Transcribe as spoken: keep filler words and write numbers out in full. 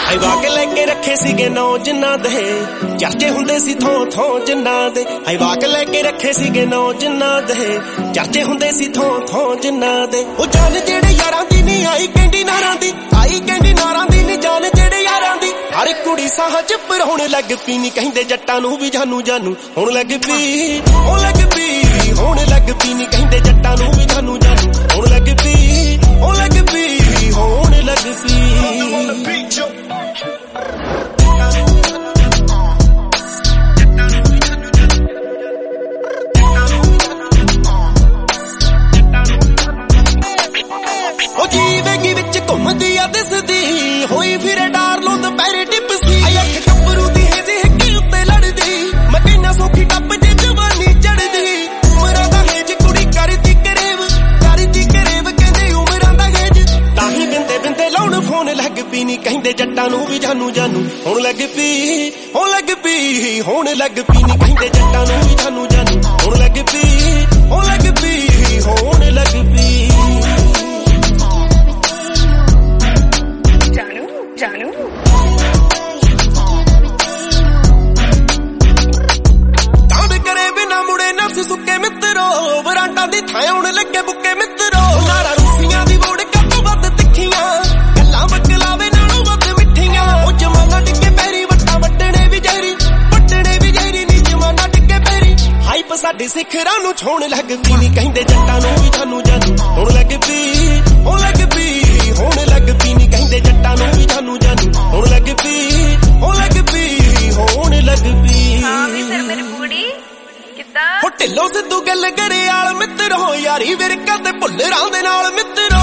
ਹਾਈਵਾ ਕੇ ਲੈ ਕੇ ਰੱਖੇ ਸੀਗੇ ਨੌ ਜਿੰਨਾਂ ਦੇ ਚਰਚੇ ਹੁੰਦੇ ਸੀ ਥੋਂ ਥੋਂ ਜਿੰਨਾਂ ਦੇ ਹਾਈਵਾ ਕੇ ਲੈ ਕੇ ਰੱਖੇ ਸੀਗੇ ਨੌ ਜਿੰਨਾਂ ਦੇ ਚਰਚੇ ਹੁੰਦੇ ਸੀ ਥੋਂ ਥੋਂ ਜਿੰਨਾਂ ਦੇ ਉਹ ਜਾਨ ਜਿਹੜੇ ਯਾਰਾਂ ਦੀ ਨਹੀਂ ਆਈ ਕਹਿੰਦੀ ਨਾਰਾਂ ਦੀ ਆਈ ਕਹਿੰਦੀ ਨਾਰਾਂ ਦੀ ਨਹੀਂ ਜਾਨ ਜਿਹੜੇ ਯਾਰਾਂ ਦੀ ਹਰ ਕੁੜੀ ਸਾਹ ਚ ਪਰੋਣ ਲੱਗ ਪਈ ਨੀ ਕਹਿੰਦੇ ਜੱਟਾਂ ਨੂੰ ਵੀ ਜਾਨੂ ਜਾਨੂ ਹੁਣ ਲੱਗ ਪਈ ਉਹ ਲੱਗ ਪਈ ਹੁਣ ਲੱਗ ਪਈ ਨੀ ਕਹਿੰਦੇ ਜੱਟਾਂ ਨੂੰ ਵੀ ਜਾਨੂ ਜਾਨੂ ਹੁਣ ਲੱਗ ਪਈ ਉਹ ਲੱਗ ਪਈ ਹੁਣ ਲੱਗ ਪਈ ਉਹ ਜੀਵੇਗੀ ਵਿੱਚ ਘੁੰਮਦੀ ਆ ਦਿਸਦੀ ਹੋਈ ਫਿਰੇ ਡਾਰ ਲੋ ਦੁਪਹਿਰੇ ਟਿਪਸੀ ਅੱਖ ਕੱਪਰੂ ਦੀ ਹੇਜੇ ਹਿੱਕੀ ਉੱਤੇ ਲੜਦੀ ਮੈਂ ਕਿੰਨਾ ਸੌਖੀ ਟੱਪ ਜੇ ਜਵਾਨੀ ਚੜਦੀ ਉਮਰਾਂ ਦਾ ਹੇਜ ਕੁੜੀ ਕਰਦੀ ਕਰੇਵ ਕਰਦੀ ਕਰੇਵ ਕਹਿੰਦੇ ਉਮਰਾਂ ਦਾ ਹੇਜ ਤਾਂ ਹੀ ਬਿੰਦੇ ਬਿੰਦੇ ਲਾਉਣ ਫੋਨ ਲੱਗ ਪਈ ਨੀ ਕਹਿੰਦੇ ਜੱਟਾਂ ਨੂੰ ਵੀ ਜਾਨੂ ਜਾਨੂ ਹੁਣ ਲੱਗ ਪਈ ਹੁਣ ਲੱਗ ਪਈ ਹੁਣ ਲੱਗ ਪਈ ਨੀ ਕਹਿੰਦੇ ਜੱਟਾਂ ਨੂੰ ਵੀ ਜਾਨੂ ਜਾਨੂ ਹੁਣ ਲੱਗ ਪਈ ਹੁਣ ਲੱਗ ਪਈ ਹੁਣ ਲੱਗ ਪਈ ਜਾਨੂ ਕਾਂਡ ਕਰੇ ਬਿਨਾ ਮੁੜੇ ਨਫਸ ਸੁੱਕੇ ਮਿੱਤਰੋ ਵਰਾਂਟਾਂ ਦੀ ਥਾਂ ਆਉਣ ਲੱਗੇ ਬੁੱਕੇ ਮਿੱਤਰੋ ਨਾਰਾ ਰੂਸੀਆਂ ਦੀ ਵੋੜ ਕੱਟ ਵੱਧ ਤਿੱਖੀਆਂ ਗੱਲਾਂ ਬਕਲਾਵੇ ਨਾਲੋਂ ਵੱਧ ਮਿੱਠੀਆਂ ਉਹ ਜਮਾਨਾ ਟਿੱਕੇ ਪੈਰੀ ਵੱਟਾਂ ਵੱਟਣੇ ਵੀ ਜ਼ਹਿਰੀ ਵੱਟਣੇ ਵੀ ਜ਼ਹਿਰੀ ਨੀ ਜਮਾਨਾ ਟਿੱਕੇ ਪੈਰੀ ਹਾਈਪ ਸਾਡੇ ਸਿਖਰਾਂ ਨੂੰ ਛੋਣ ਲੱਗ ਪਈ ਨੀ ਕਹਿੰਦੇ ਜੱਟਾਂ ਨੂੰ ਵੀ ਜਾਨੂ ਜਾਨੂ ਹੁਣ ਲੱਗ ਪਈ ਹੁਣ ਲੱਗ ਪਈ ਹੁਣ ਲੱਗ ਪਈ ਨੀ ਕਹਿੰਦੇ ਜੱਟਾਂ ਨੂੰ ਵੀ ਜਾਨੂ ਜਾਨੂ ਹੁਣ ਲੱਗ ਪਈ ਹੁਣ ਲੱਗ ਪਈ ਹੁਣ ਲੱਗ ਪਈ ਹਾਂ ਵੀ ਫਿਰ ਮੇਰੀ ਬੂੜੀ ਕਿੱਦਾਂ ਹੋ ਢਿੱਲੋਂ ਸਿੱਧੂ ਗੱਲ ਕਰੇ ਆਲ ਮਿੱਤਰ ਹੋ ਯਾਰੀ ਵਿਰਕਾ ਤੇ ਭੁੱਲਰਾਂ ਦੇ ਨਾਲ ਮਿੱਤਰ